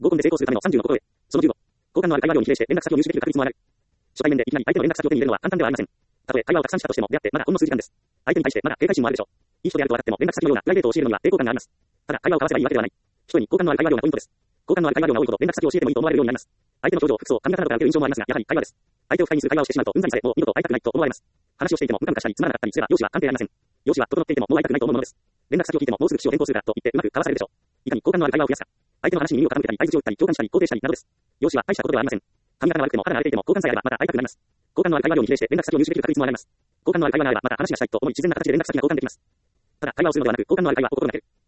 合コンで成功するための30の心得。その15。好感のある会話量に比例して連絡先を入手できる確率も上がる。初対面でいきなり相手の連絡先を手に入れるのは簡単ではありません。たとえ会話をたくさんしたとしても、出会ってまだほんの数時間です。相手に対してまだ警戒心もあるでしょう。いい人であると分かっても連絡先のようなプライベートを教えるのには抵抗感があります。ただ会話を交わせばいいわけではない。一人に好感のある会話量がポイントです。好感のある会話量が多いほど連絡先を教えてもいいと思われるようになります。相手の表情、服装、髪型などから受ける印象もありますが、やはり会話です。相手を不快にする会話をしてしまうとうんざりされ、もう二度と会いたくないと思われます。話をしていてもムカムカしたりつまらなかったりすれば容姿は関係ありません。容姿は整っていてももう会いたくないと思うものです。連絡先を聞いてももうすぐ口を変更するからと言ってうまく交わされるでしょう。いかに好感のある会話を増やすか。相手の話に耳を傾けたり、相槌を打ったり、共感したり、肯定したりなどです。容姿は大したことではありません。髪型が悪くても肌が荒れていても好感さえあればまた会いたくなります。好感のある会話量に比例して連絡先を入手できる確率も上がります。好感のある会話があればまた話がしたいと思い自然な形で連絡先が交換できます。ただ会話をするのではなく好感のある会話を心がける。